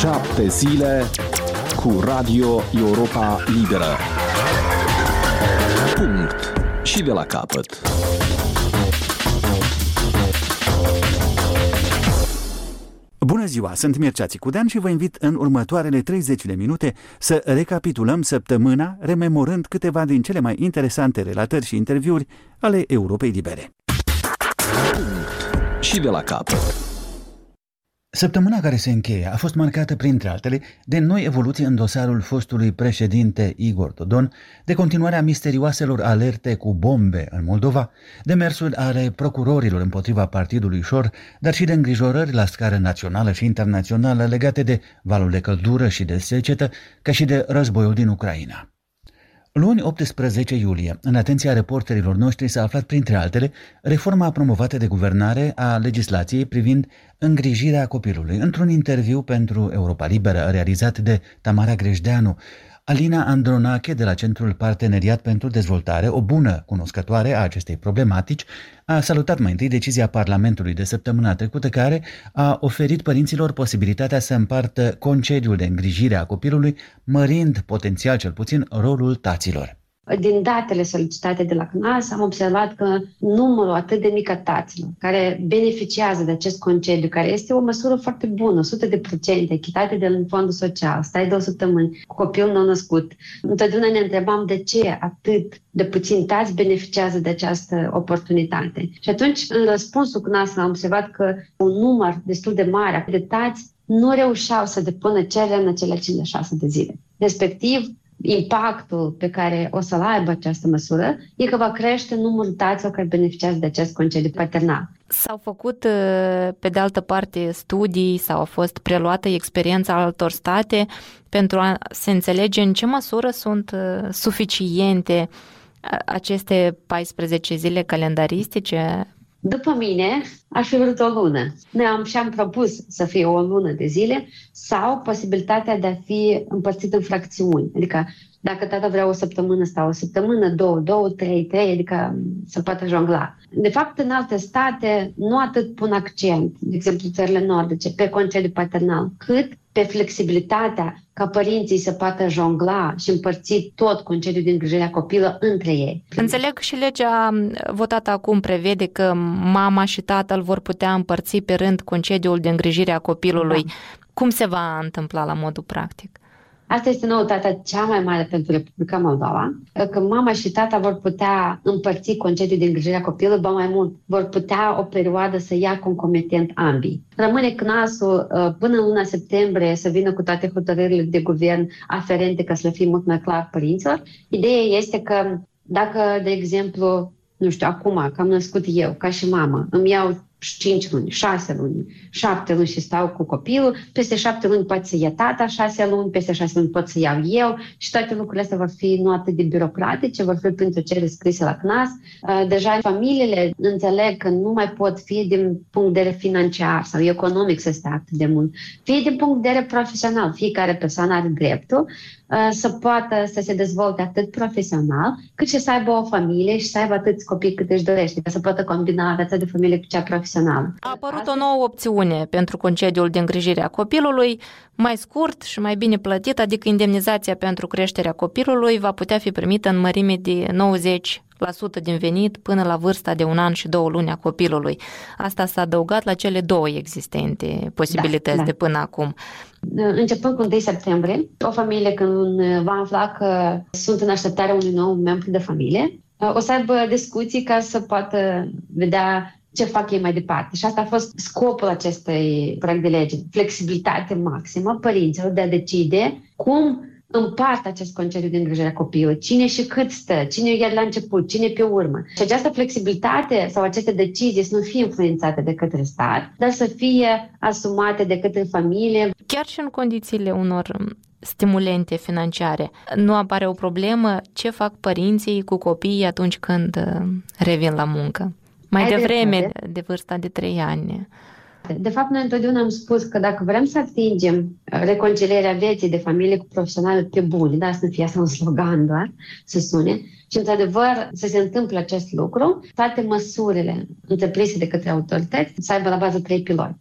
7 zile cu Radio Europa Liberă. Punct. Și de la capăt. Bună ziua, sunt Mircea Țicudean și vă invit în următoarele 30 de minute să recapitulăm săptămâna, rememorând câteva din cele mai interesante relatări și interviuri ale Europei Libere. Punct. Și de la capăt. Săptămâna care se încheie a fost marcată, printre altele, de noi evoluții în dosarul fostului președinte Igor Dodon, de continuarea misterioaselor alerte cu bombe în Moldova, de mersuri ale procurorilor împotriva partidului Șor, dar și de îngrijorări la scară națională și internațională legate de valul de căldură și de secetă, ca și de războiul din Ucraina. Luni 18 iulie, în atenția reporterilor noștri s-a aflat, printre altele, reforma promovată de guvernare a legislației privind îngrijirea copilului. Într-un interviu pentru Europa Liberă realizat de Tamara Grejdeanu, Alina Andronache de la Centrul Parteneriat pentru Dezvoltare, o bună cunoscătoare a acestei problematici, a salutat mai întâi decizia Parlamentului de săptămâna trecută, care a oferit părinților posibilitatea să împartă concediul de îngrijire a copilului, mărind potențial cel puțin rolul taților. Din datele solicitate de la CNAS am observat că numărul atât de mic a taților care beneficiază de acest concediu, care este o măsură foarte bună, 100%, echitate de fondul social, stai 2 săptămâni cu copilul nou-născut. Întotdeauna ne întrebam de ce atât de puțini tați beneficiază de această oportunitate. Și atunci, în răspunsul CNAS am observat că un număr destul de mare de tați nu reușeau să depună cererea în acele 56 de zile. Respectiv, impactul pe care o să-l aibă această măsură e că va crește numărul taților care beneficiază de acest concediu paternal. S-au făcut, pe de altă parte, studii sau a fost preluată experiența altor state pentru a se înțelege în ce măsură sunt suficiente aceste 14 zile calendaristice. După mine, aș fi vrut o lună. Și-am propus să fie o lună de zile sau posibilitatea de a fi împărțit în fracțiuni. Adică dacă tata vrea o săptămână sau o săptămână, 2, 3, adică să poată jongla. De fapt, în alte state nu atât pun accent, de exemplu țările nordice, pe concediu paternal, cât pe flexibilitatea ca părinții să poată jongla și împărți tot concediul de îngrijire a copilului între ei. Înțeleg și legea votată acum prevede că mama și tatăl vor putea împărți pe rând concediul de îngrijire a copilului. Da. Cum se va întâmpla la modul practic? Asta este noutatea cea mai mare pentru Republica Moldova, că mama și tata vor putea împărți concediul de îngrijire a copilului, ba mai mult, vor putea o perioadă să ia concomitent ambii. Rămâne CNAS-ul până în luna septembrie să vină cu toate hotărârile de guvern aferente ca să le fie mult mai clar părinților. Ideea este că dacă, de exemplu, nu știu, acum, că am născut eu, ca și mamă, îmi iau 5 luni, 6 luni, 7 luni și stau cu copilul, peste 7 luni poate să ia tata 6 luni, peste 6 luni pot să iau eu și toate lucrurile astea vor fi nu atât de birocratice, vor fi printre cele scrise la CNAS. Deja familiile înțeleg că nu mai pot fi din punct de vedere financiar sau economic să stea atât de mult, fie din punct de vedere profesional, fiecare persoană are dreptul să poată să se dezvolte atât profesional, cât și să aibă o familie și să aibă atâți copii cât își dorește, ca să poată combina viața de familie cu cea profesională. A apărut o nouă opțiune pentru concediul de îngrijire a copilului, mai scurt și mai bine plătit, adică indemnizația pentru creșterea copilului va putea fi primită în mărime de 90% din venit până la vârsta de 1 an și 2 luni a copilului. Asta s-a adăugat la cele 2 existente posibilități de până acum. Începând cu 1 septembrie, o familie când va afla că sunt în așteptarea unui nou membru de familie, o să aibă discuții ca să poată vedea ce fac ei mai departe. Și asta a fost scopul acestui proiect de lege. Flexibilitate maximă părinților de a decide cum împart acest concediu de îngrijire a copilului, cine și cât stă, cine e la început, cine pe urmă. Și această flexibilitate sau aceste decizii să nu fie influențate de către stat, dar să fie asumate de către familie. Chiar și în condițiile unor stimulente financiare, nu apare o problemă ce fac părinții cu copiii atunci când revin la muncă? Mai devreme de vârsta de 3 ani. De fapt, noi întotdeauna am spus că dacă vrem să atingem reconcilierea vieții de familie cu profesionale pe bune, dar să nu fie asta un slogan doar, să sune, și într-adevăr să se întâmple acest lucru, toate măsurile întreprinse de către autorități să aibă la bază 3 piloni.